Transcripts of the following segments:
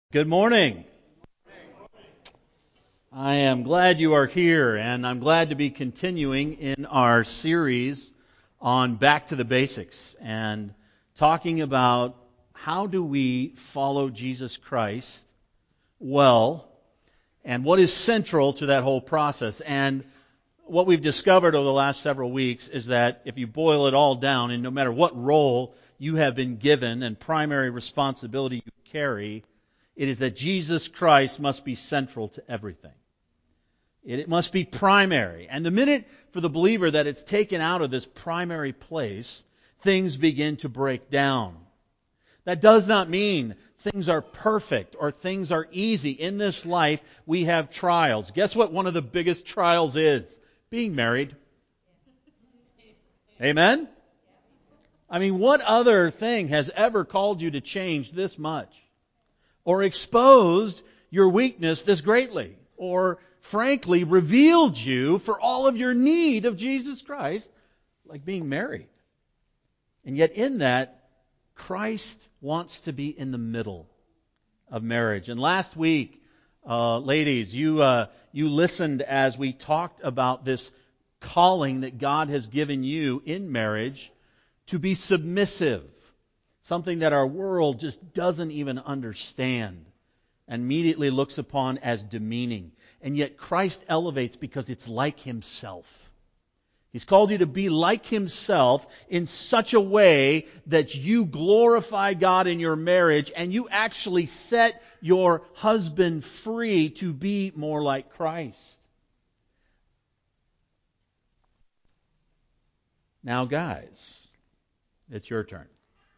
Good morning. I am glad you are here, and I'm glad to be continuing in our series on Back to the Basics and talking about how do we follow Jesus Christ well and what is central to that whole process. And what we've discovered over the last several weeks is that if you boil it all down, and no matter what role you have been given and primary responsibility you carry, it is that Jesus Christ must be central to everything. It must be primary. And the minute for the believer that it's taken out of this primary place, things begin to break down. That does not mean things are perfect or things are easy. In this life, we have trials. Guess what one of the biggest trials is? Being married. Amen? I mean, what other thing has ever called you to change this much? Or exposed your weakness this greatly, or frankly revealed you for all of your need of Jesus Christ, like being married. And yet in that, Christ wants to be in the middle of marriage. And last week, ladies, you listened as we talked about this calling that God has given you in marriage to be submissive. Something that our world just doesn't even understand and immediately looks upon as demeaning. And yet Christ elevates because it's like Himself. He's called you to be like Himself in such a way that you glorify God in your marriage and you actually set your husband free to be more like Christ. Now, guys, it's your turn.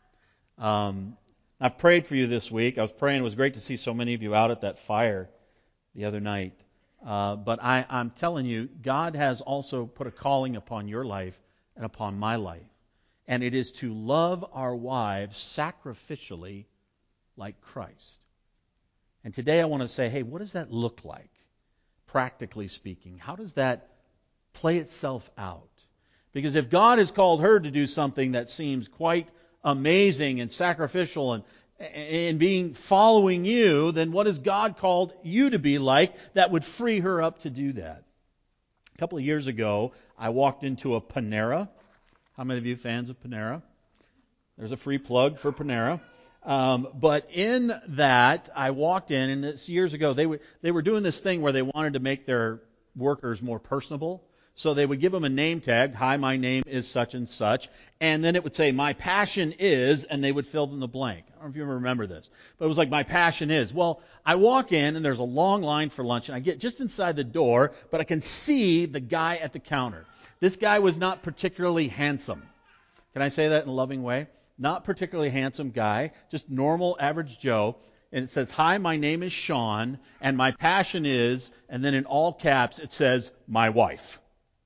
I've prayed for you this week. I was praying. It was great to see so many of you out at that fire the other night. But I'm telling you, God has also put a calling upon your life and upon my life. And it is to love our wives sacrificially like Christ. And today I want to say, hey, what does that look like? Practically speaking, how does that play itself out? Because if God has called her to do something that seems quite amazing and sacrificial and being following you, then what has God called you to be like that would free her up to do that? A couple of years ago, I walked into a Panera. How many of you fans of Panera? There's a free plug for Panera. But in that, I walked in, and it's years ago, they were doing this thing where they wanted to make their workers more personable. So they would give them a name tag. Hi, my name is such and such. And then it would say, my passion is, and they would fill in the blank. I don't know if you remember this. But it was like, my passion is. Well, I walk in, and there's a long line for lunch, and I get just inside the door, but I can see the guy at the counter. This guy was not particularly handsome. Can I say that in a loving way? Not particularly handsome guy, just normal, average Joe. And it says, hi, my name is Sean, and my passion is, and then in all caps it says, my wife.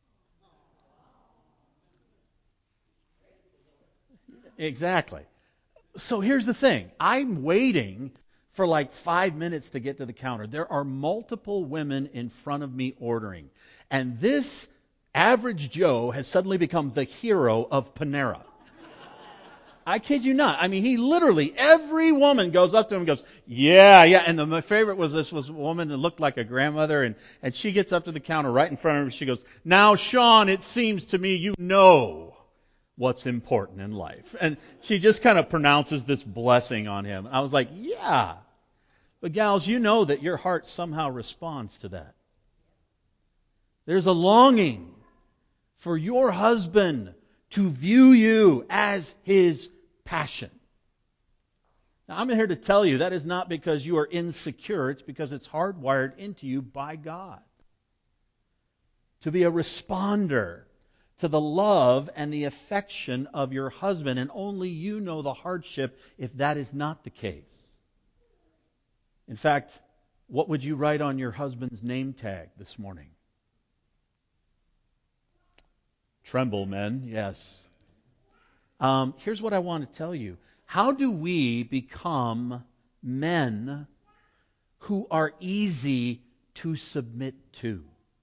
Exactly. So here's the thing. I'm waiting for like 5 minutes to get to the counter. There are multiple women in front of me ordering. And this average Joe has suddenly become the hero of Panera. I kid you not. I mean, he literally, every woman goes up to him and goes, yeah. And my favorite was this was a woman that looked like a grandmother. And she gets up to the counter right in front of him. She goes, now, Sean, it seems to me you know what's important in life. And she just kind of pronounces this blessing on him. I was like, yeah. But gals, you know that your heart somehow responds to that. There's a longing for your husband to view you as his passion. Now, I'm here to tell you that is not because you are insecure. It's because it's hardwired into you by God to be a responder to the love and the affection of your husband, and only you know the hardship if that is not the case. In fact, what would you write on your husband's name tag this morning? Tremble, men, yes. Here's what I want to tell you. How do we become men who are easy to submit to?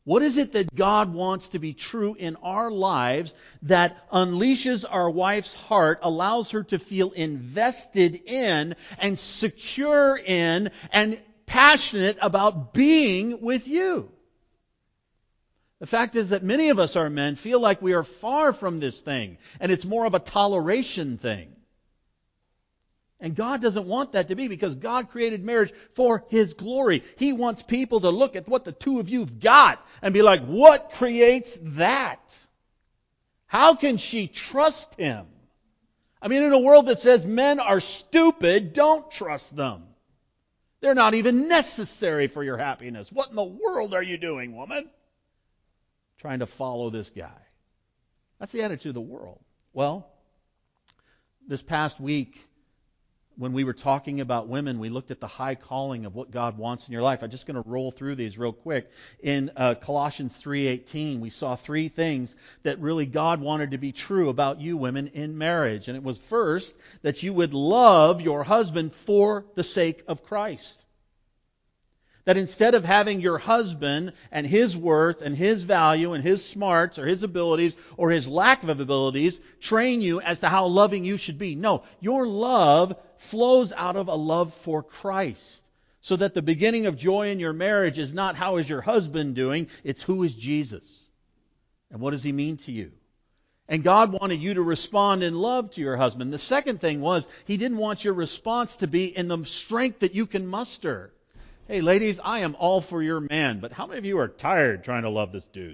What is it that God wants to be true in our lives that unleashes our wife's heart, allows her to feel invested in and secure in and passionate about being with you? The fact is that many of us, our men, feel like we are far from this thing, and it's more of a toleration thing. And God doesn't want that to be, because God created marriage for His glory. He wants people to look at what the two of you've got and be like, what creates that? How can she trust him? I mean, in a world that says men are stupid, don't trust them. They're not even necessary for your happiness. What in the world are you doing, woman? Trying to follow this guy. That's the attitude of the world. Well, this past week, when we were talking about women, we looked at the high calling of what God wants in your life. I'm just going to roll through these real quick. In Colossians 3:18, we saw three things that really God wanted to be true about you women in marriage. And it was, first, that you would love your husband for the sake of Christ. That instead of having your husband and his worth and his value and his smarts or his abilities or his lack of abilities train you as to how loving you should be. No, your love flows out of a love for Christ. So that the beginning of joy in your marriage is not how is your husband doing, it's who is Jesus. And what does he mean to you? And God wanted you to respond in love to your husband. The second thing was, He didn't want your response to be in the strength that you can muster. Hey, ladies, I am all for your man, but how many of you are tired trying to love this dude?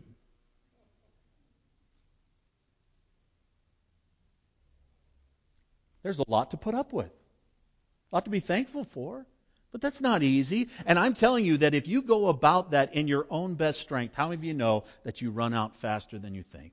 There's a lot to put up with, a lot to be thankful for, but that's not easy. And I'm telling you that if you go about that in your own best strength, how many of you know that you run out faster than you think?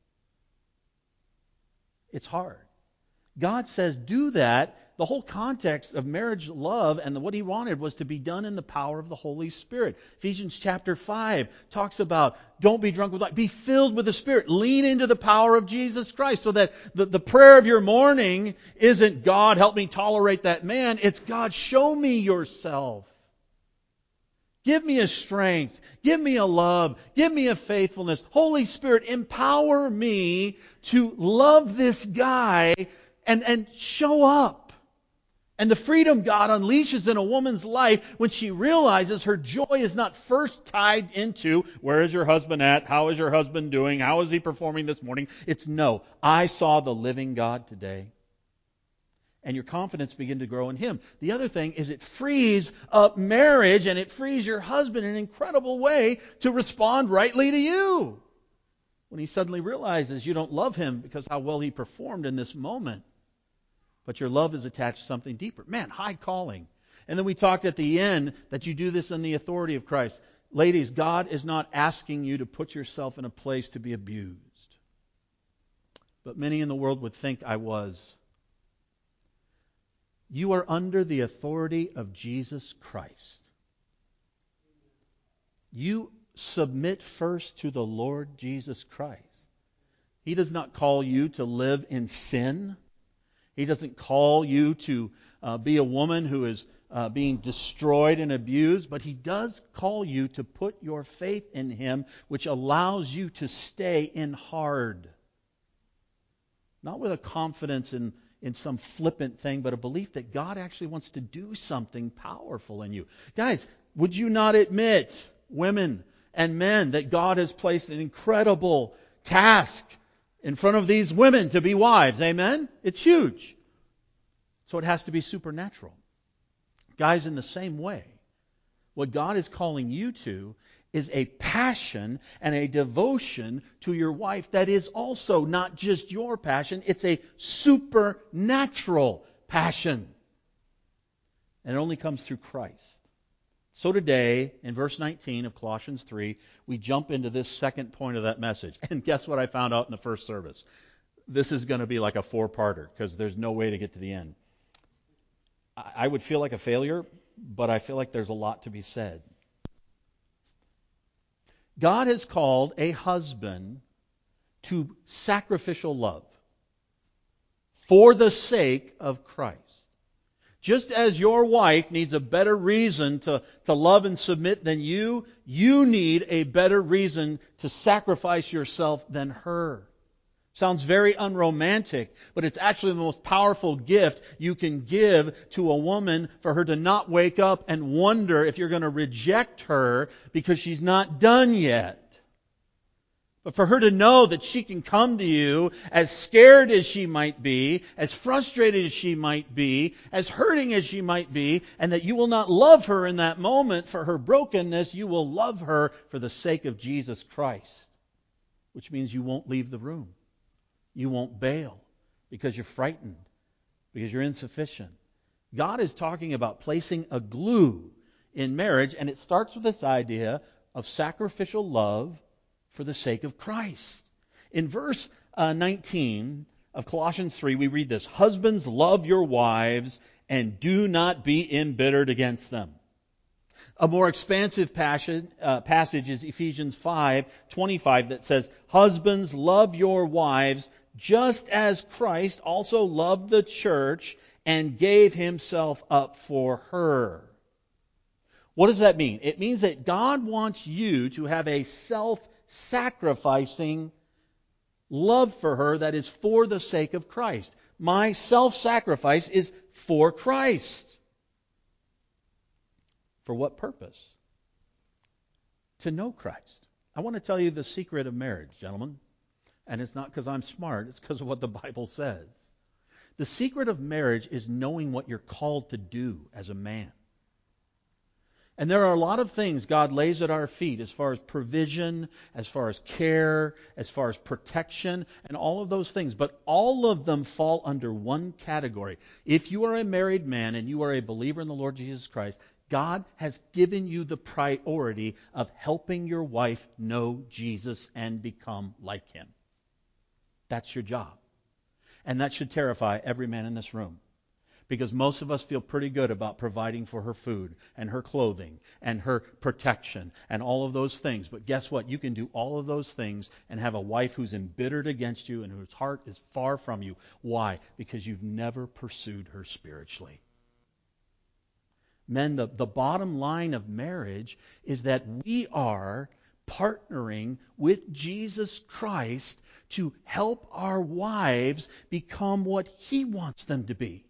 It's hard. God says do that. The whole context of marriage love and what He wanted was to be done in the power of the Holy Spirit. Ephesians chapter 5 talks about don't be drunk with wine. Be filled with the Spirit. Lean into the power of Jesus Christ, so that the prayer of your morning isn't, God, help me tolerate that man. It's, God, show me yourself. Give me a strength. Give me a love. Give me a faithfulness. Holy Spirit, empower me to love this guy and show up. And the freedom God unleashes in a woman's life when she realizes her joy is not first tied into, where is your husband at? How is your husband doing? How is he performing this morning? It's, no, I saw the living God today. And your confidence begin to grow in Him. The other thing is it frees up marriage, and it frees your husband in an incredible way to respond rightly to you. When he suddenly realizes you don't love him because how well he performed in this moment, but your love is attached to something deeper. Man, high calling. And then we talked at the end that you do this in the authority of Christ. Ladies, God is not asking you to put yourself in a place to be abused. But many in the world would think I was. You are under the authority of Jesus Christ. You submit first to the Lord Jesus Christ. He does not call you to live in sin. He doesn't call you to be a woman who is being destroyed and abused, but He does call you to put your faith in Him, which allows you to stay in hard. Not with a confidence in some flippant thing, but a belief that God actually wants to do something powerful in you. Guys, would you not admit, women and men, that God has placed an incredible task in front of these women to be wives? Amen? It's huge. So it has to be supernatural. Guys, in the same way, what God is calling you to is a passion and a devotion to your wife that is also not just your passion, it's a supernatural passion. And it only comes through Christ. So today, in verse 19 of Colossians 3, we jump into this second point of that message. And guess what I found out in the first service? This is going to be like a four-parter, because there's no way to get to the end. I would feel like a failure, but I feel like there's a lot to be said. God has called a husband to sacrificial love for the sake of Christ. Just as your wife needs a better reason to love and submit than you need a better reason to sacrifice yourself than her. Sounds very unromantic, but it's actually the most powerful gift you can give to a woman, for her to not wake up and wonder if you're going to reject her because she's not done yet. But for her to know that she can come to you as scared as she might be, as frustrated as she might be, as hurting as she might be, and that you will not love her in that moment for her brokenness, you will love her for the sake of Jesus Christ. Which means you won't leave the room. You won't bail because you're frightened, because you're insufficient. God is talking about placing a glue in marriage, and it starts with this idea of sacrificial love for the sake of Christ. In verse 19 of Colossians 3, we read this: Husbands, love your wives and do not be embittered against them. A more expansive passage is Ephesians 5:25 that says, Husbands, love your wives just as Christ also loved the church and gave himself up for her. What does that mean? It means that God wants you to have a self-sacrificing love for her that is for the sake of Christ. My self-sacrifice is for Christ. For what purpose? To know Christ. I want to tell you the secret of marriage, gentlemen. And it's not because I'm smart, it's because of what the Bible says. The secret of marriage is knowing what you're called to do as a man. And there are a lot of things God lays at our feet as far as provision, as far as care, as far as protection, and all of those things. But all of them fall under one category. If you are a married man and you are a believer in the Lord Jesus Christ, God has given you the priority of helping your wife know Jesus and become like Him. That's your job. And that should terrify every man in this room. Because most of us feel pretty good about providing for her food and her clothing and her protection and all of those things. But guess what? You can do all of those things and have a wife who's embittered against you and whose heart is far from you. Why? Because you've never pursued her spiritually. Men, the bottom line of marriage is that we are partnering with Jesus Christ to help our wives become what He wants them to be.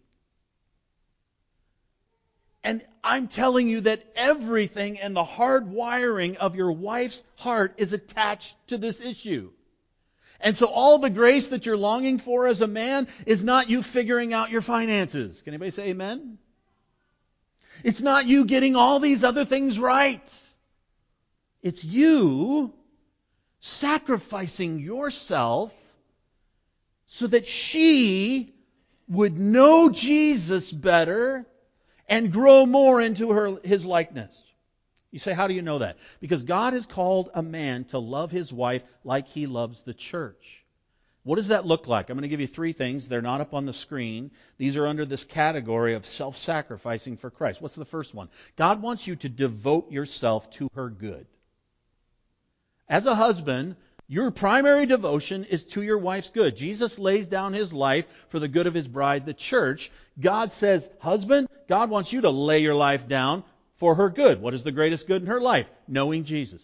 And I'm telling you that everything and the hard wiring of your wife's heart is attached to this issue. And so all the grace that you're longing for as a man is not you figuring out your finances. Can anybody say amen? It's not you getting all these other things right. It's you sacrificing yourself so that she would know Jesus better and grow more into His likeness. You say, how do you know that? Because God has called a man to love his wife like He loves the church. What does that look like? I'm going to give you three things. They're not up on the screen. These are under this category of self-sacrificing for Christ. What's the first one? God wants you to devote yourself to her good. As a husband, your primary devotion is to your wife's good. Jesus lays down His life for the good of His bride, the church. God says, husband, God wants you to lay your life down for her good. What is the greatest good in her life? Knowing Jesus.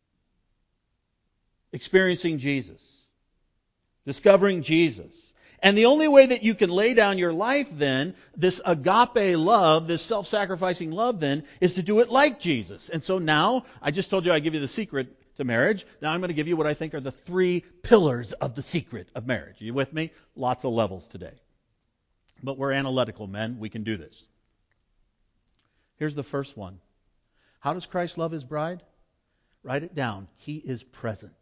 Experiencing Jesus. Discovering Jesus. And the only way that you can lay down your life then, this agape love, this self-sacrificing love then, is to do it like Jesus. And so now, I just told you I'd give you the secret to marriage. Now I'm going to give you what I think are the 3 pillars of the secret of marriage. Are you with me? Lots of levels today. But we're analytical men. We can do this. Here's the first one. How does Christ love His bride? Write it down. He is present.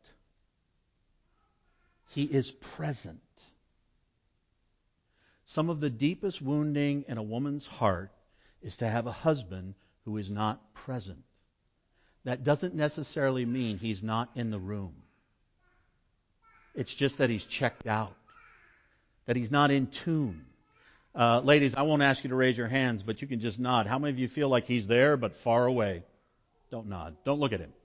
He is present. Some of the deepest wounding in a woman's heart is to have a husband who is not present. That doesn't necessarily mean he's not in the room. It's just that he's checked out, that he's not in tune. Ladies, I won't ask you to raise your hands, but you can just nod. How many of you feel like he's there but far away? Don't nod. Don't look at him.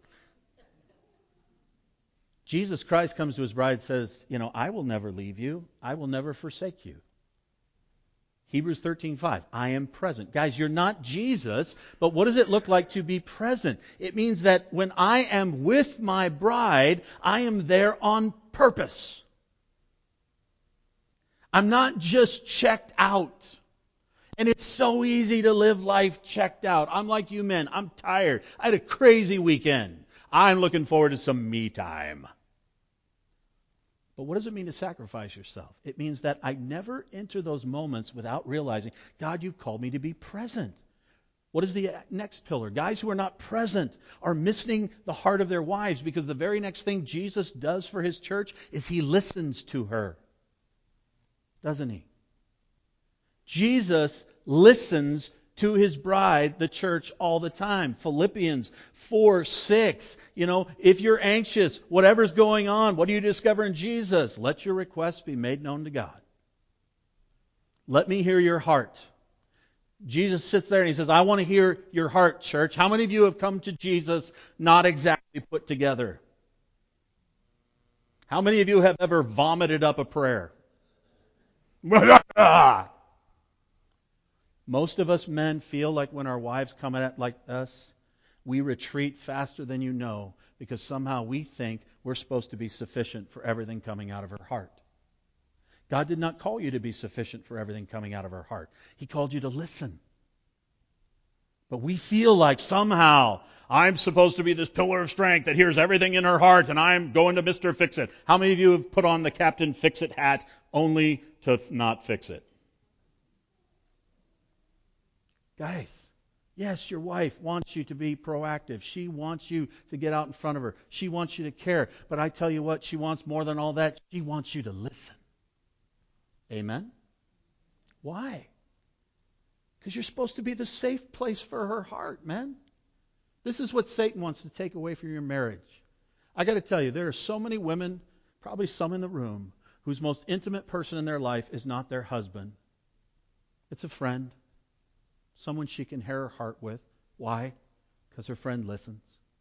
Jesus Christ comes to His bride and says, I will never leave you. I will never forsake you. Hebrews 13:5. I am present. Guys, you're not Jesus, but what does it look like to be present? It means that when I am with my bride, I am there on purpose. I'm not just checked out. And it's so easy to live life checked out. I'm like you men. I'm tired. I had a crazy weekend. I'm looking forward to some me time. But what does it mean to sacrifice yourself? It means that I never enter those moments without realizing, God, you've called me to be present. What is the next pillar? Guys who are not present are missing the heart of their wives, because the very next thing Jesus does for his church is he listens to her. Doesn't he? Jesus listens to his bride, the church, all the time. Philippians 4:6. If you're anxious, whatever's going on, what do you discover in Jesus? Let your requests be made known to God. Let me hear your heart. Jesus sits there and he says, I want to hear your heart, church. How many of you have come to Jesus not exactly put together? How many of you have ever vomited up a prayer? Most of us men feel like when our wives come at it like us, we retreat faster than you know, because somehow we think we're supposed to be sufficient for everything coming out of her heart. God did not call you to be sufficient for everything coming out of her heart. He called you to listen. But we feel like somehow I'm supposed to be this pillar of strength that hears everything in her heart, and I'm going to Mr. Fix-It. How many of you have put on the Captain Fix-It hat only to not fix it? Guys, yes, your wife wants you to be proactive. She wants you to get out in front of her. She wants you to care. But I tell you what, she wants more than all that. She wants you to listen. Amen? Why? Because you're supposed to be the safe place for her heart, man. This is what Satan wants to take away from your marriage. I got to tell you, there are so many women, probably some in the room, whose most intimate person in their life is not their husband. It's a friend. Someone she can share her heart with. Why? Because her friend listens.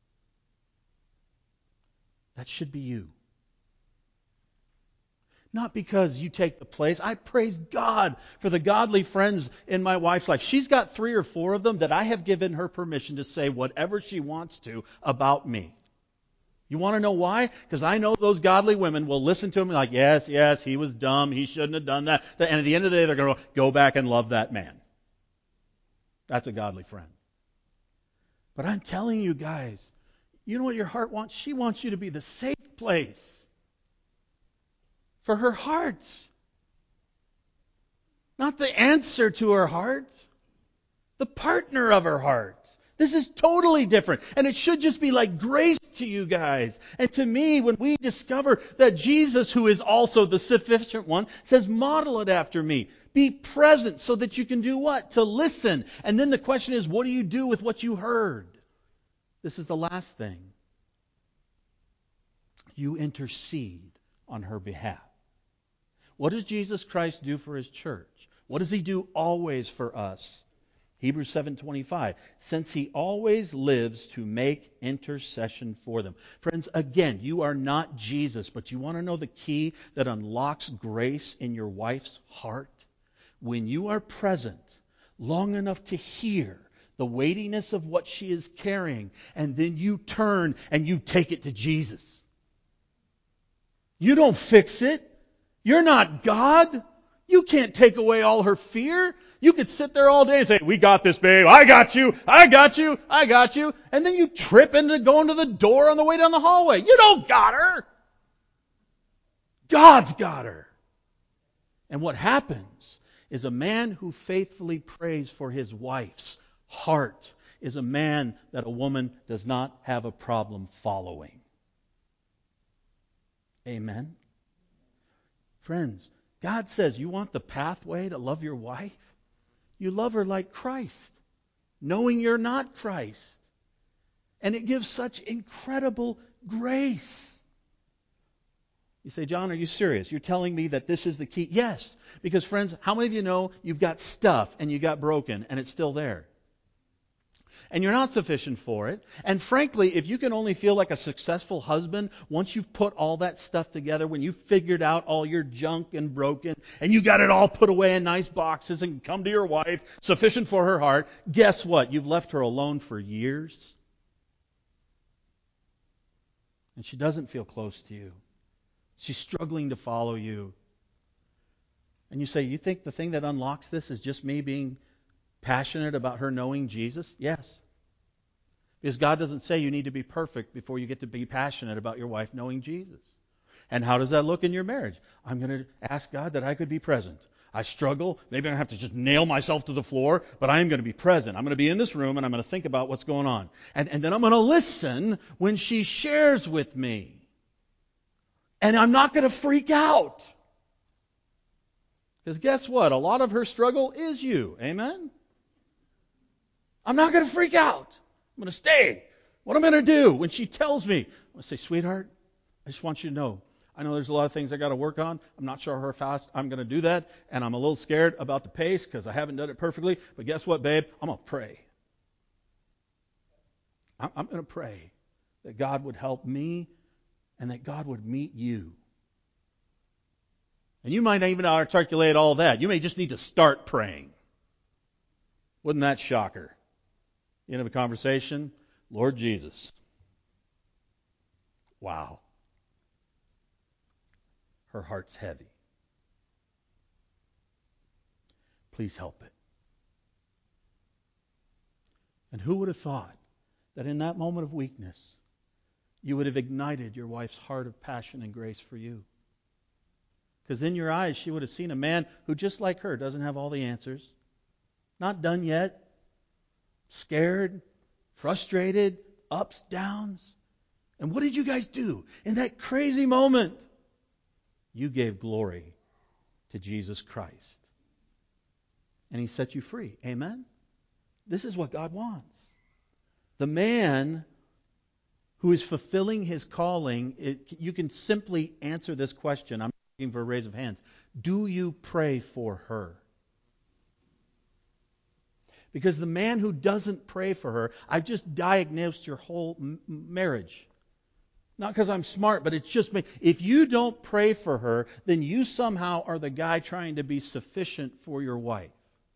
That should be you. Not because you take the place. I praise God for the godly friends in my wife's life. She's got 3 or 4 of them that I have given her permission to say whatever she wants to about me. You want to know why? Because I know those godly women will listen to him like, yes, he was dumb. He shouldn't have done that. And at the end of the day, they're going to go back and love that man. That's a godly friend. But I'm telling you guys, you know what your heart wants? She wants you to be the safe place for her heart. Not the answer to her heart. The partner of her heart. This is totally different. And it should just be like grace to you guys. And to me, when we discover that Jesus, who is also the sufficient one, says, model it after me. Be present so that you can do what? To listen. And then the question is, what do you do with what you heard? This is the last thing. You intercede on her behalf. What does Jesus Christ do for his church? What does he do always for us? Hebrews 7:25, since he always lives to make intercession for them. Friends, again, you are not Jesus, but you want to know the key that unlocks grace in your wife's heart? When you are present long enough to hear the weightiness of what she is carrying, and then you turn and you take it to Jesus. You don't fix it. You're not God. You can't take away all her fear. You could sit there all day and say, we got this, babe. I got you. I got you. I got you. And then you trip into going to the door on the way down the hallway. You don't got her. God's got her. And what happens is a man who faithfully prays for his wife's heart is a man that a woman does not have a problem following. Amen? Friends, God says, you want the pathway to love your wife? You love her like Christ, knowing you're not Christ. And it gives such incredible grace. You say, John, are you serious? You're telling me that this is the key? Yes. Because friends, how many of you know you've got stuff and you got broken and it's still there? And you're not sufficient for it. And frankly, if you can only feel like a successful husband once you've put all that stuff together, when you've figured out all your junk and broken, and you got it all put away in nice boxes and come to your wife, sufficient for her heart, guess what? You've left her alone for years. And she doesn't feel close to you. She's struggling to follow you. And you say, you think the thing that unlocks this is just me being passionate about her knowing Jesus? Yes. Because God doesn't say you need to be perfect before you get to be passionate about your wife knowing Jesus. And how does that look in your marriage? I'm going to ask God that I could be present. I struggle. Maybe I have to just nail myself to the floor, but I am going to be present. I'm going to be in this room and I'm going to think about what's going on. And then I'm going to listen when she shares with me. And I'm not going to freak out. Because guess what? A lot of her struggle is you. Amen? I'm not going to freak out. I'm going to stay. What I'm going to do when she tells me, I'm going to say, sweetheart, I just want you to know, I know there's a lot of things I got to work on. I'm not sure how fast I'm going to do that. And I'm a little scared about the pace because I haven't done it perfectly. But guess what, babe? I'm going to pray. I'm going to pray that God would help me and that God would meet you. And you might not even articulate all that. You may just need to start praying. Wouldn't that shock her? End of a conversation, Lord Jesus. Wow. Her heart's heavy. Please help it. And who would have thought that in that moment of weakness, you would have ignited your wife's heart of passion and grace for you? Because in your eyes, she would have seen a man who, just like her, doesn't have all the answers. Not done yet. Scared. Frustrated. Ups, downs. And what did you guys do? In that crazy moment, you gave glory to Jesus Christ. And He set you free. Amen? This is what God wants. The man who is fulfilling his calling, you can simply answer this question. I'm looking for a raise of hands. Do you pray for her? Because the man who doesn't pray for her, I've just diagnosed your whole marriage. Not because I'm smart, but it's just me. If you don't pray for her, then you somehow are the guy trying to be sufficient for your wife.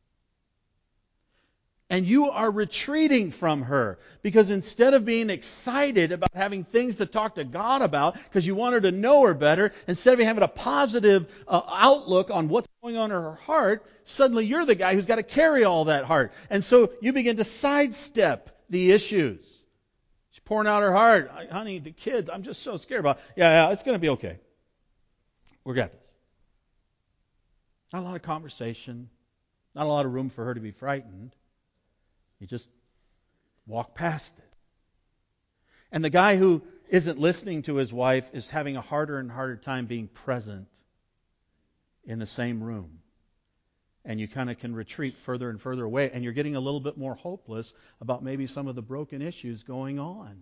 And you are retreating from her because instead of being excited about having things to talk to God about because you want her to know her better, instead of having a positive outlook on what's going on in her heart, suddenly you're the guy who's got to carry all that heart. And so you begin to sidestep the issues. She's pouring out her heart. Honey, the kids, I'm just so scared about. Yeah, it's going to be okay. We got this. Not a lot of conversation. Not a lot of room for her to be frightened. You just walk past it. And the guy who isn't listening to his wife is having a harder and harder time being present in the same room. And you kind of can retreat further and further away, and you're getting a little bit more hopeless about maybe some of the broken issues going on.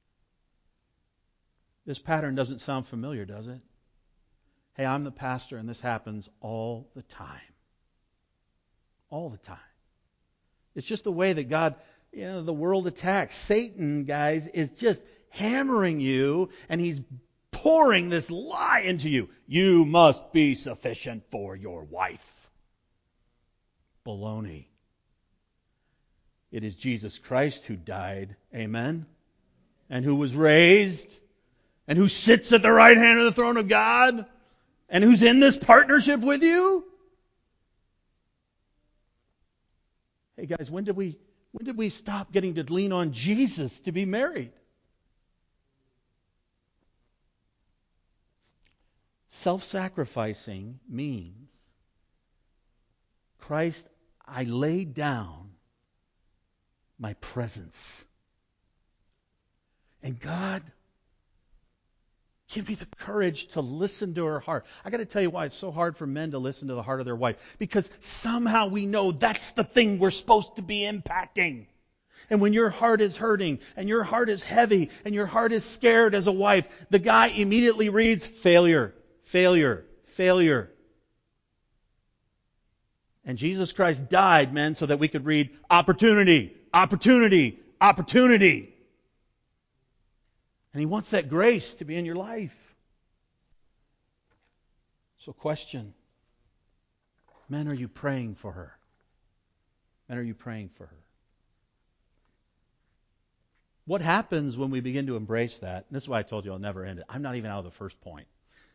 This pattern doesn't sound familiar, does it? Hey, I'm the pastor, and this happens all the time. All the time. It's just the way that God, the world attacks. Satan, guys, is just hammering you, and he's pouring this lie into you. You must be sufficient for your wife. Baloney. It is Jesus Christ who died, amen, and who was raised, and who sits at the right hand of the throne of God, and who's in this partnership with you. Hey guys, when did we stop getting to lean on Jesus to be married? Self-sacrificing means, Christ, I laid down my presence. And God, give me the courage to listen to her heart. I got to tell you why it's so hard for men to listen to the heart of their wife. Because somehow we know that's the thing we're supposed to be impacting. And when your heart is hurting, and your heart is heavy, and your heart is scared as a wife, the guy immediately reads failure, failure, failure. And Jesus Christ died, men, so that we could read opportunity, opportunity, opportunity. And He wants that grace to be in your life. So question, men, are you praying for her? Men, are you praying for her? What happens when we begin to embrace that, and this is why I told you I'll never end it. I'm not even out of the first point.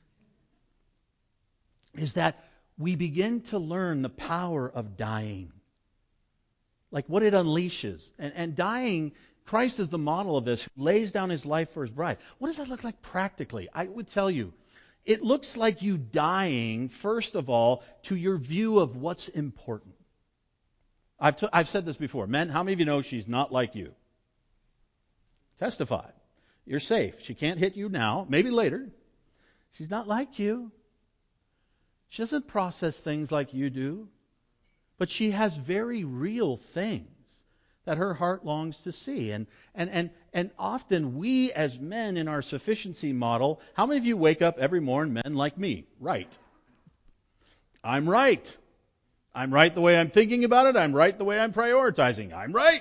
Is that we begin to learn the power of dying. Like what it unleashes. And dying, Christ is the model of this, who lays down His life for His bride. What does that look like practically? I would tell you, it looks like you dying, first of all, to your view of what's important. I've said this before. Men, how many of you know she's not like you? Testify. You're safe. She can't hit you now. Maybe later. She's not like you. She doesn't process things like you do. But she has very real things that her heart longs to see. And often we as men in our sufficiency model, how many of you wake up every morning, men like me? Right. I'm right. I'm right the way I'm thinking about it. I'm right the way I'm prioritizing. I'm right.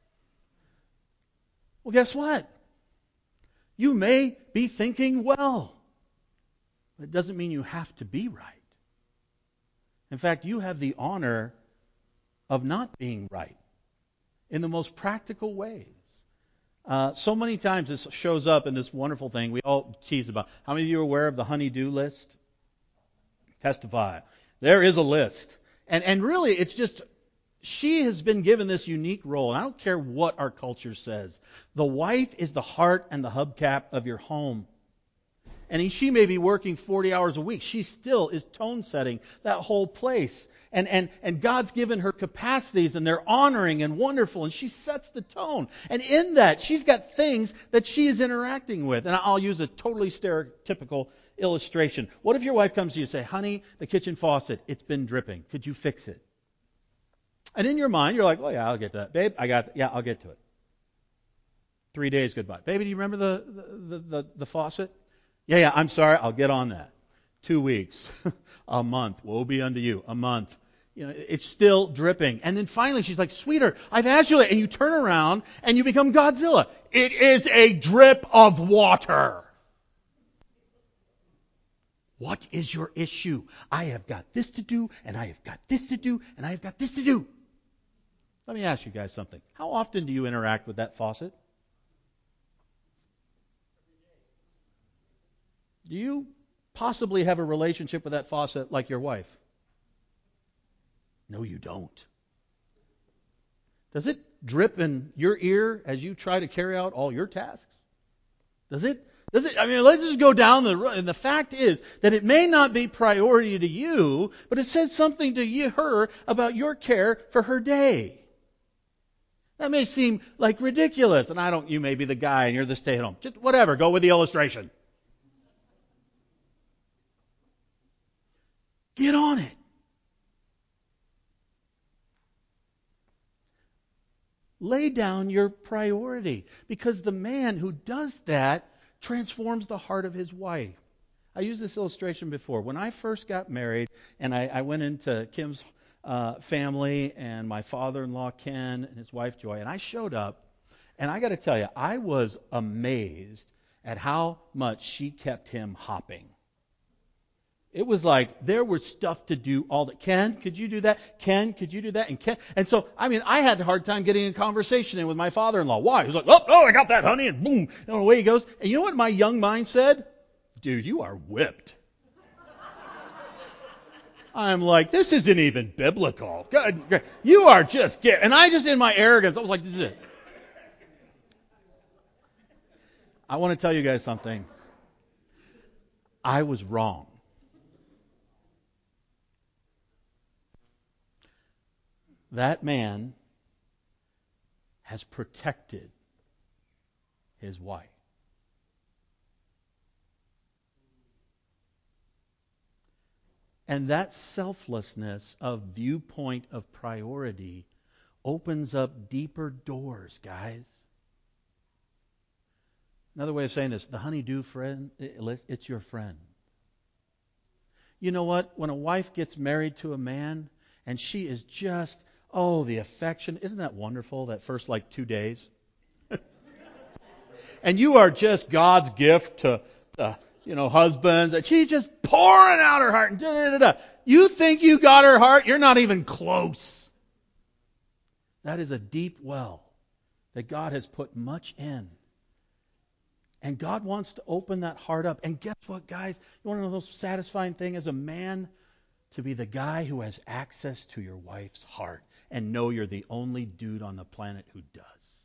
Well, guess what? You may be thinking well. It doesn't mean you have to be right. In fact, you have the honor of not being right in the most practical ways. So many times this shows up in this wonderful thing we all tease about. How many of you are aware of the honey-do list? Testify. There is a list. And really, it's just, she has been given this unique role. And I don't care what our culture says. The wife is the heart and the hubcap of your home. And she may be working 40 hours a week. She still is tone setting that whole place. And God's given her capacities and they're honoring and wonderful. And she sets the tone. And in that, she's got things that she is interacting with. And I'll use a totally stereotypical illustration. What if your wife comes to you and say, honey, the kitchen faucet, it's been dripping. Could you fix it? And in your mind, you're like, well, yeah, I'll get to that. Babe, I'll get to it. 3 days goodbye. Baby, do you remember the faucet? Yeah, I'm sorry, I'll get on that. 2 weeks. A month. Woe be unto you. A month. You know, it's still dripping. And then finally she's like, sweetheart, I've asked you that. And you turn around and you become Godzilla. It is a drip of water. What is your issue? I have got this to do, and I have got this to do, and I have got this to do. Let me ask you guys something. How often do you interact with that faucet? Do you possibly have a relationship with that faucet like your wife? No, you don't. Does it drip in your ear as you try to carry out all your tasks? Does it? I mean, let's just go down the road. And the fact is that it may not be priority to you, but it says something to her about your care for her day. That may seem like ridiculous. And you may be the guy and you're the stay-at-home. Just whatever, go with the illustration. Get on it. Lay down your priority. Because the man who does that transforms the heart of his wife. I used this illustration before. When I first got married and I went into Kim's family and my father-in-law Ken and his wife Joy, and I showed up, and I got to tell you, I was amazed at how much she kept him hopping. It was like there was stuff to do all the Ken, could you do that? Ken, could you do that? And so I had a hard time getting a conversation in with my father-in-law. Why? He was like, oh, I got that, honey, and boom, away he goes. And you know what my young mind said? Dude, you are whipped. I'm like, this isn't even biblical. God, you are just and I just, in my arrogance, I was like, this is it. I want to tell you guys something. I was wrong. That man has protected his wife. And that selflessness of viewpoint of priority opens up deeper doors, guys. Another way of saying this, the honey-do friend, it's your friend. You know what? When a wife gets married to a man and she is just Oh, the affection. Isn't that wonderful, that first 2 days? And you are just God's gift to husbands. And she's just pouring out her heart. And da-da-da-da. You think you got her heart? You're not even close. That is a deep well that God has put much in. And God wants to open that heart up. And guess what, guys? You want to know the most satisfying thing as a man? To be the guy who has access to your wife's heart and know you're the only dude on the planet who does.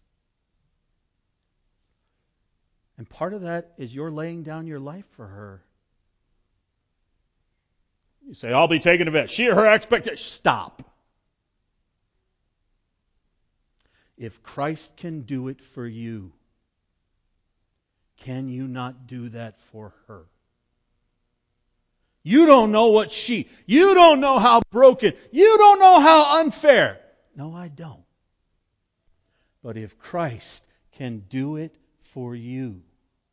And part of that is you're laying down your life for her. You say, I'll be taking a bet. She or her expectation. Stop. If Christ can do it for you, can you not do that for her? You don't know you don't know how broken, you don't know how unfair. No, I don't. But if Christ can do it for you,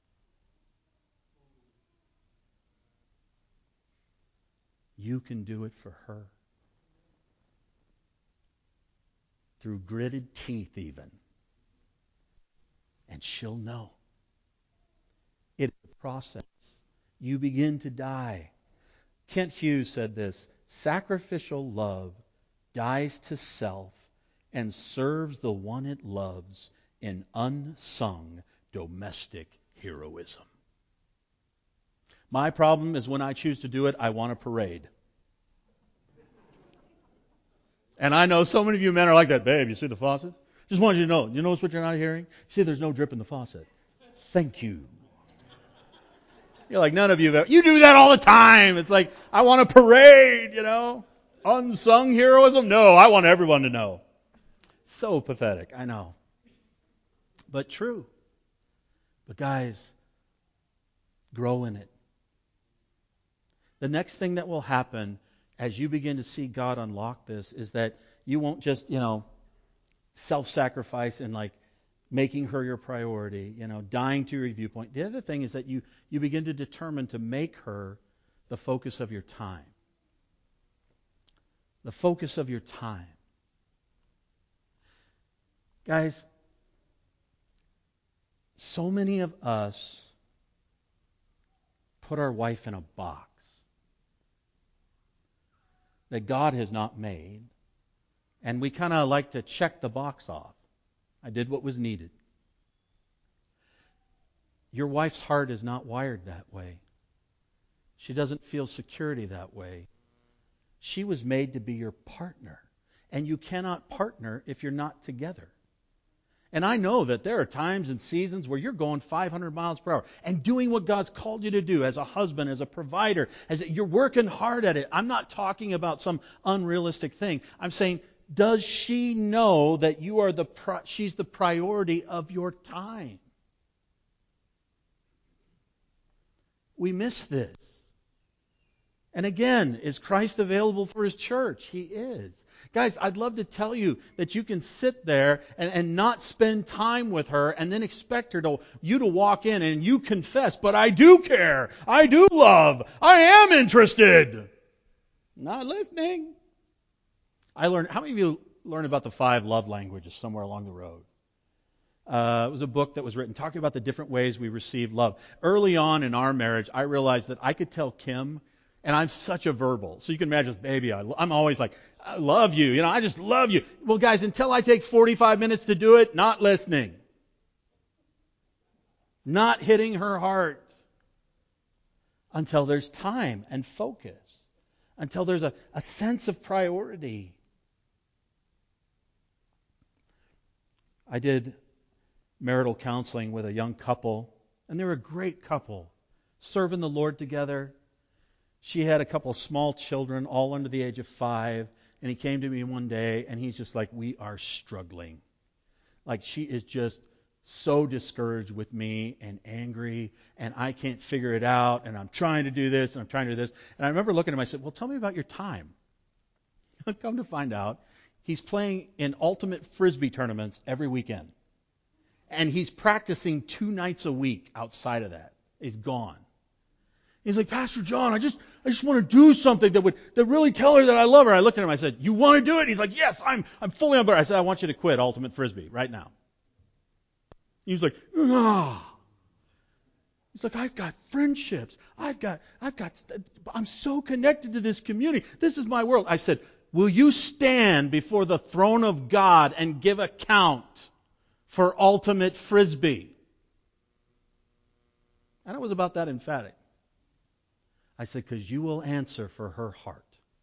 you can do it for her. Through gritted teeth even. And she'll know. It's a process. You begin to die. Kent Hughes said this, sacrificial love dies to self and serves the one it loves in unsung domestic heroism. My problem is when I choose to do it, I want a parade. And I know so many of you men are like that. Babe, you see the faucet? Just want you to know. You notice what you're not hearing? See, there's no drip in the faucet. Thank you. You're like, none of you have ever. You do that all the time. It's like, I want a parade, Unsung heroism? No, I want everyone to know. So pathetic, I know. But true. But guys, grow in it. The next thing that will happen as you begin to see God unlock this is that you won't just, self-sacrifice and making her your priority, dying to your viewpoint. The other thing is that you begin to determine to make her the focus of your time. The focus of your time. Guys, so many of us put our wife in a box that God has not made, and we kind of like to check the box off. I did what was needed. Your wife's heart is not wired that way. She doesn't feel security that way. She was made to be your partner. And you cannot partner if you're not together. And I know that there are times and seasons where you're going 500 miles per hour and doing what God's called you to do as a husband, as a provider, you're working hard at it. I'm not talking about some unrealistic thing. I'm saying, does she know that you are she's the priority of your time? We miss this. And again, is Christ available for His church? He is. Guys, I'd love to tell you that you can sit there and not spend time with her and then expect you to walk in and you confess, but I do care. I do love. I am interested. Not listening. How many of you learned about the 5 love languages somewhere along the road? It was a book that was written talking about the different ways we receive love. Early on in our marriage, I realized that I could tell Kim, and I'm such a verbal. So you can imagine, baby, I'm always like, I love you. I just love you. Well, guys, until I take 45 minutes to do it, not listening. Not hitting her heart. Until there's time and focus. Until there's a sense of priority. I did marital counseling with a young couple, and they were a great couple, serving the Lord together. She had a couple of small children, all under the age of 5, and he came to me one day, and he's just like, we are struggling. She is just so discouraged with me and angry, and I can't figure it out, and I'm trying to do this, and I'm trying to do this. And I remember looking at him, I said, well, tell me about your time. Come to find out, he's playing in ultimate Frisbee tournaments every weekend. And he's practicing 2 nights a week outside of that. He's gone. He's like, Pastor John, I just want to do something that really tell her that I love her. I looked at him, I said, you want to do it? He's like, yes, I'm fully on board. I said, I want you to quit Ultimate Frisbee right now. He was like, ah. He's like, I've got friendships. I'm so connected to this community. This is my world. I said, will you stand before the throne of God and give account for Ultimate Frisbee? And it was about that emphatic. I said, because you will answer for her heart.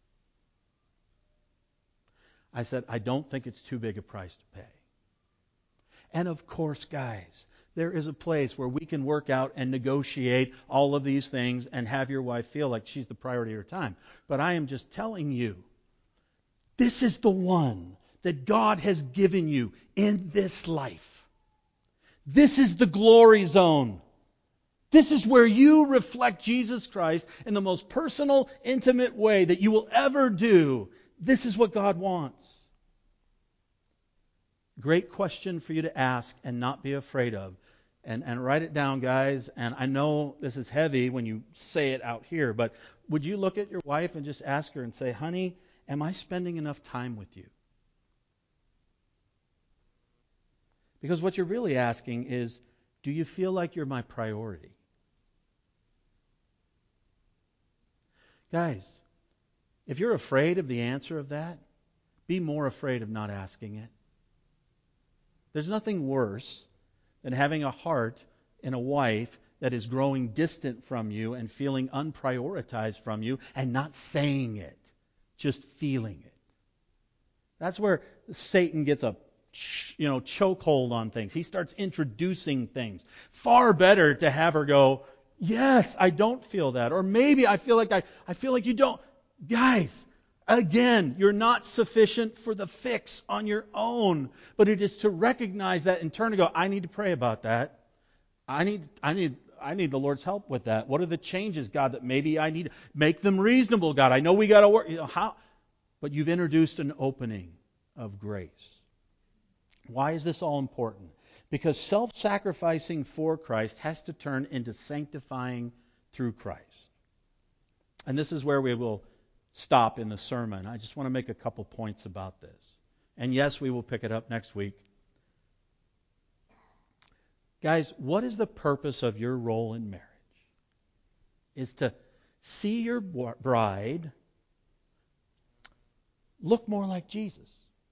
I said, I don't think it's too big a price to pay. And of course, guys, there is a place where we can work out and negotiate all of these things and have your wife feel like she's the priority of her time. But I am just telling you, this is the one that God has given you in this life. This is the glory zone. This is where you reflect Jesus Christ in the most personal, intimate way that you will ever do. This is what God wants. Great question for you to ask and not be afraid of. And write it down, guys. And I know this is heavy when you say it out here, but would you look at your wife and just ask her and say, honey, am I spending enough time with you? Because what you're really asking is, do you feel like you're my priority? Guys, if you're afraid of the answer of that, be more afraid of not asking it. There's nothing worse than having a heart in a wife that is growing distant from you and feeling unprioritized from you and not saying it, just feeling it. That's where Satan gets a chokehold on things. He starts introducing things. Far better to have her go, yes, I don't feel that. Or maybe I feel like you don't. Guys, again, you're not sufficient for the fix on your own. But it is to recognize that and turn to go, I need to pray about that. I need the Lord's help with that. What are the changes, God, that maybe I need to make them reasonable, God? I know we got to work. How? But you've introduced an opening of grace. Why is this all important? Because self-sacrificing for Christ has to turn into sanctifying through Christ. And this is where we will stop in the sermon. I just want to make a couple points about this. And yes, we will pick it up next week. Guys, what is the purpose of your role in marriage? Is to see your bride look more like Jesus.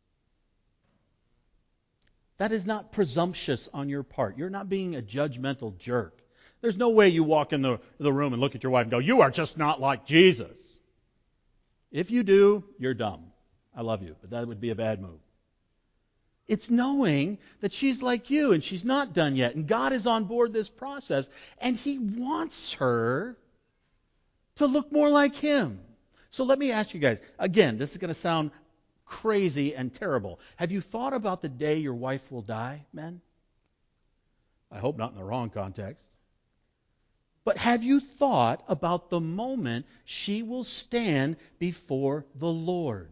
That is not presumptuous on your part. You're not being a judgmental jerk. There's no way you walk in the room and look at your wife and go, you are just not like Jesus. If you do, you're dumb. I love you, but that would be a bad move. It's knowing that she's like you and she's not done yet. And God is on board this process. And He wants her to look more like Him. So let me ask you guys, again, this is going to sound crazy and terrible. Have you thought about the day your wife will die, men? I hope not in the wrong context. But have you thought about the moment she will stand before the Lord?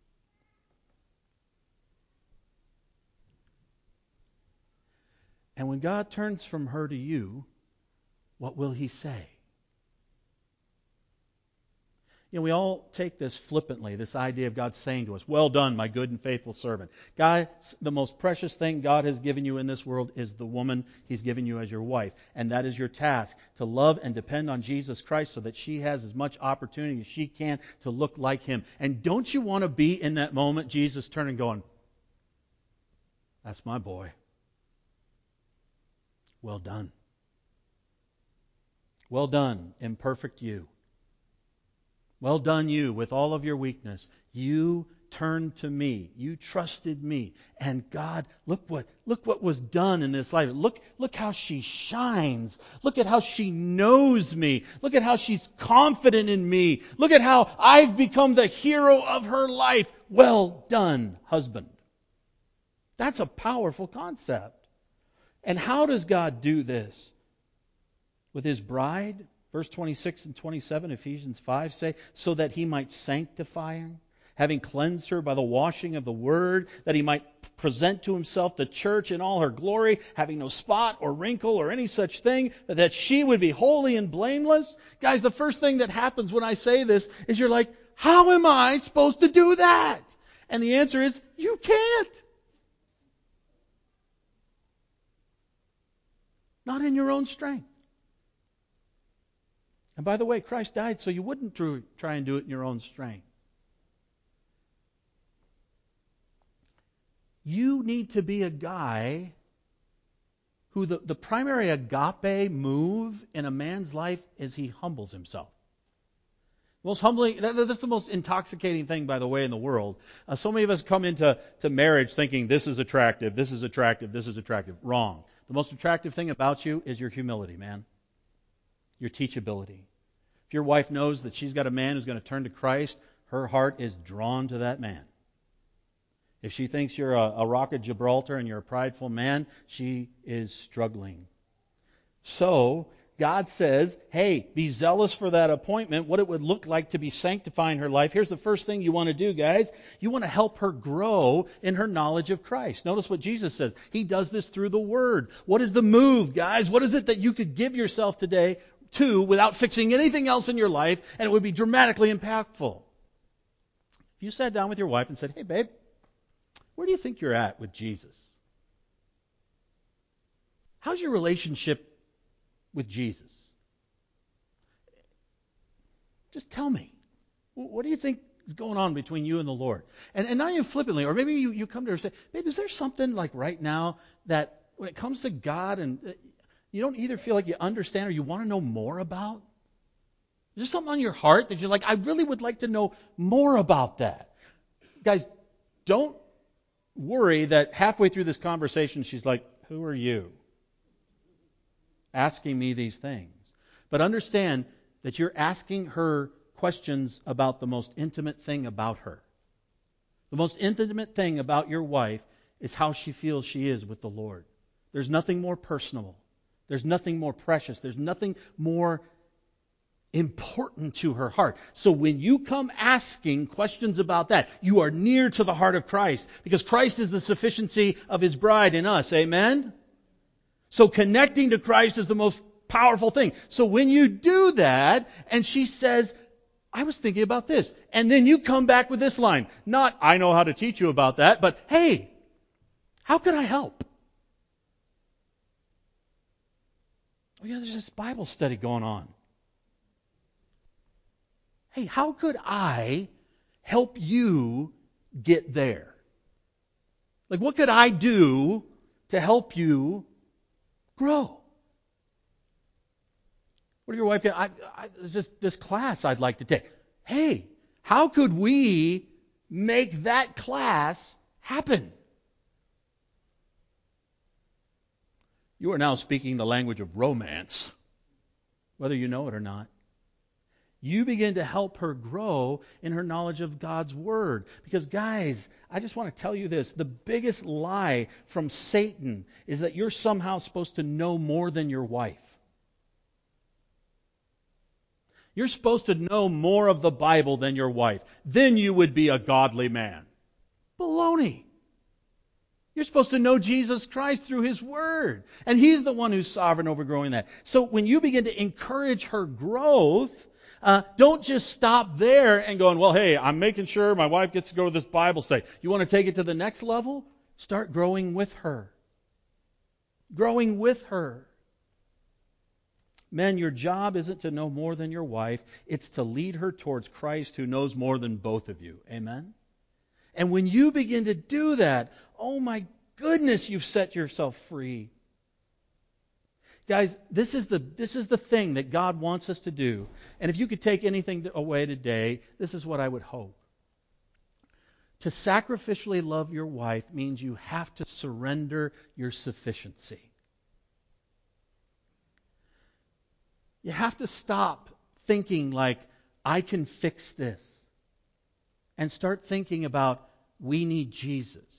And when God turns from her to you, what will He say? You know, we all take this flippantly, this idea of God saying to us, well done, my good and faithful servant. Guys, the most precious thing God has given you in this world is the woman He's given you as your wife. And that is your task, to love and depend on Jesus Christ so that she has as much opportunity as she can to look like Him. And don't you want to be in that moment, Jesus turning going, that's my boy. Well done. Well done, imperfect you. Well done, you, with all of your weakness. You turned to me. You trusted me. And God, look what was done in this life. Look how she shines. Look at how she knows me. Look at how she's confident in me. Look at how I've become the hero of her life. Well done, husband. That's a powerful concept. And how does God do this? With His bride? Verse 26 and 27, Ephesians 5 say, so that He might sanctify her, having cleansed her by the washing of the Word, that He might present to himself the church in all her glory, having no spot or wrinkle or any such thing, but that she would be holy and blameless. Guys, the first thing that happens when I say this is you're like, how am I supposed to do that? And the answer is, you can't. Not in your own strength. And by the way, Christ died so you wouldn't try and do it in your own strength. You need to be a guy who the primary agape move in a man's life is he humbles himself. Most humbling, that's the most intoxicating thing, by the way, in the world. So many of us come into marriage thinking this is attractive, this is attractive, this is attractive. Wrong. The most attractive thing about you is your humility, man. Your teachability. If your wife knows that she's got a man who's going to turn to Christ, her heart is drawn to that man. If she thinks you're a rock of Gibraltar and you're a prideful man, she is struggling. So, God says, hey, be zealous for that appointment, what it would look like to be sanctifying her life. Here's the first thing you want to do, guys. You want to help her grow in her knowledge of Christ. Notice what Jesus says. He does this through the Word. What is the move, guys? What is it that you could give yourself today to without fixing anything else in your life, and it would be dramatically impactful? If you sat down with your wife and said, hey, babe, where do you think you're at with Jesus? How's your relationship with Jesus? Just tell me. What do you think is going on between you and the Lord? And not even flippantly, or maybe you come to her and say, babe, is there something like right now that when it comes to God and you don't either feel like you understand or you want to know more about? Is there something on your heart that you're like, I really would like to know more about that? Guys, don't worry that halfway through this conversation she's like, who are you? Asking me these things. But understand that you're asking her questions about the most intimate thing about her. The most intimate thing about your wife is how she feels she is with the Lord. There's nothing more personal. There's nothing more precious. There's nothing more important to her heart. So when you come asking questions about that, you are near to the heart of Christ, because Christ is the sufficiency of His bride in us. Amen? So connecting to Christ is the most powerful thing. So when you do that, and she says, I was thinking about this, and then you come back with this line, not, I know how to teach you about that, but, hey, how can I help? Oh, yeah, there's this Bible study going on. Hey, how could I help you get there? Like, what could I do to help you grow? What if your wife goes, there's just this class I'd like to take. Hey, how could we make that class happen? You are now speaking the language of romance, whether you know it or not. You begin to help her grow in her knowledge of God's Word. Because, guys, I just want to tell you this. The biggest lie from Satan is that you're somehow supposed to know more than your wife. You're supposed to know more of the Bible than your wife. Then you would be a godly man. Baloney. You're supposed to know Jesus Christ through His Word. And He's the one who's sovereign over growing that. So when you begin to encourage her growth, don't just stop there and going, well, hey, I'm making sure my wife gets to go to this Bible study. You want to take it to the next level? Start growing with her. Growing with her. Men, your job isn't to know more than your wife. It's to lead her towards Christ, who knows more than both of you. Amen? And when you begin to do that, oh my goodness, you've set yourself free. Guys, this is the thing that God wants us to do. And if you could take anything away today, this is what I would hope. To sacrificially love your wife means you have to surrender your sufficiency. You have to stop thinking like, I can fix this. And start thinking about, we need Jesus.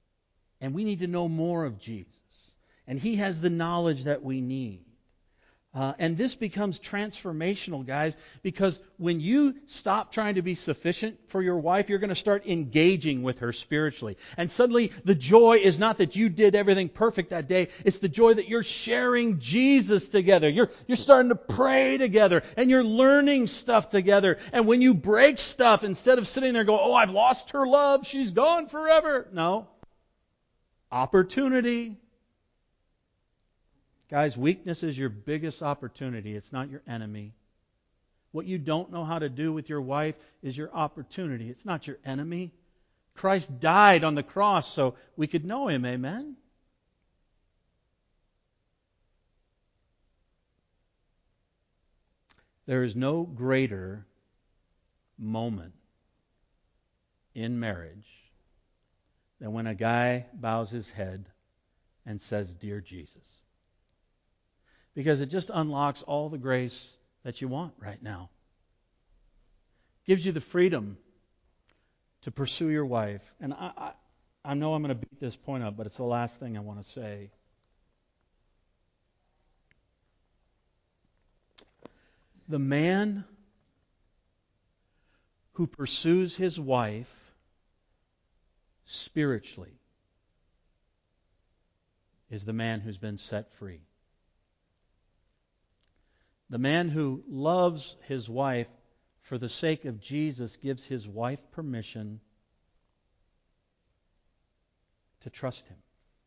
And we need to know more of Jesus. And He has the knowledge that we need. And this becomes transformational, guys, because when you stop trying to be sufficient for your wife, you're going to start engaging with her spiritually. And suddenly the joy is not that you did everything perfect that day. It's the joy that you're sharing Jesus together. You're starting to pray together and you're learning stuff together. And when you break stuff, instead of sitting there going, oh, I've lost her love, she's gone forever. No. Opportunity. Guys, weakness is your biggest opportunity. It's not your enemy. What you don't know how to do with your wife is your opportunity. It's not your enemy. Christ died on the cross so we could know Him. Amen? There is no greater moment in marriage than when a guy bows his head and says, "Dear Jesus." Because it just unlocks all the grace that you want right now. Gives you the freedom to pursue your wife. And I know I'm going to beat this point up, but it's the last thing I want to say. The man who pursues his wife spiritually is the man who's been set free. The man who loves his wife for the sake of Jesus gives his wife permission to trust him.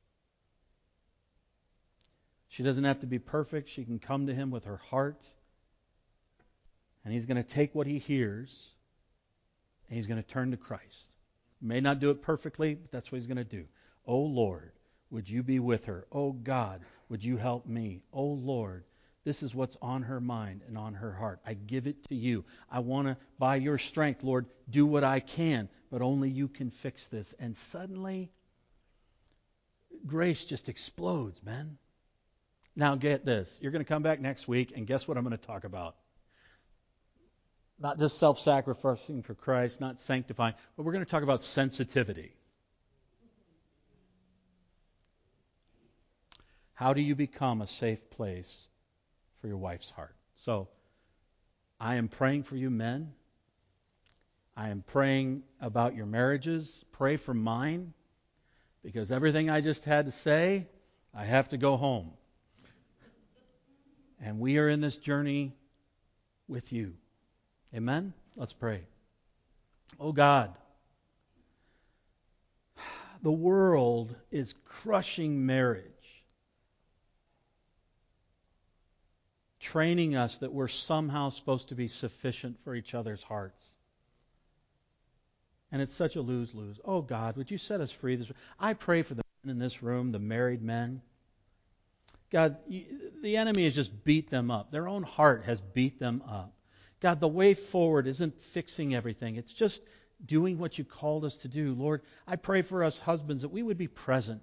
She doesn't have to be perfect. She can come to him with her heart. And he's going to take what he hears and he's going to turn to Christ. He may not do it perfectly, but that's what he's going to do. Oh Lord, would you be with her? Oh God, would you help me? Oh Lord, this is what's on her mind and on her heart. I give it to you. I want to, by your strength, Lord, do what I can, but only you can fix this. And suddenly, grace just explodes, man. Now get this. You're going to come back next week, and guess what I'm going to talk about? Not just self-sacrificing for Christ, not sanctifying, but we're going to talk about sensitivity. How do you become a safe place for your wife's heart? So, I am praying for you men. I am praying about your marriages. Pray for mine, because everything I just had to say, I have to go home. And we are in this journey with you. Amen? Let's pray. Oh God, the world is crushing marriage, training us that we're somehow supposed to be sufficient for each other's hearts. And it's such a lose-lose. Oh God, would you set us free? I pray for the men in this room, the married men. God, the enemy has just beat them up. Their own heart has beat them up. God, the way forward isn't fixing everything. It's just doing what you called us to do. Lord, I pray for us husbands that we would be present.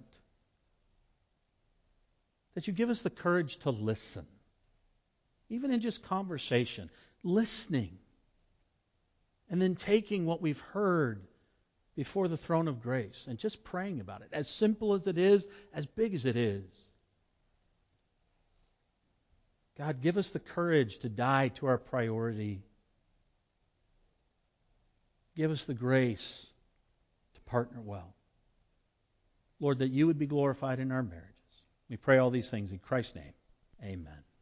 That you give us the courage to listen. Even in just conversation. Listening. And then taking what we've heard before the throne of grace and just praying about it. As simple as it is, as big as it is. God, give us the courage to die to our priority. Give us the grace to partner well. Lord, that you would be glorified in our marriages. We pray all these things in Christ's name. Amen.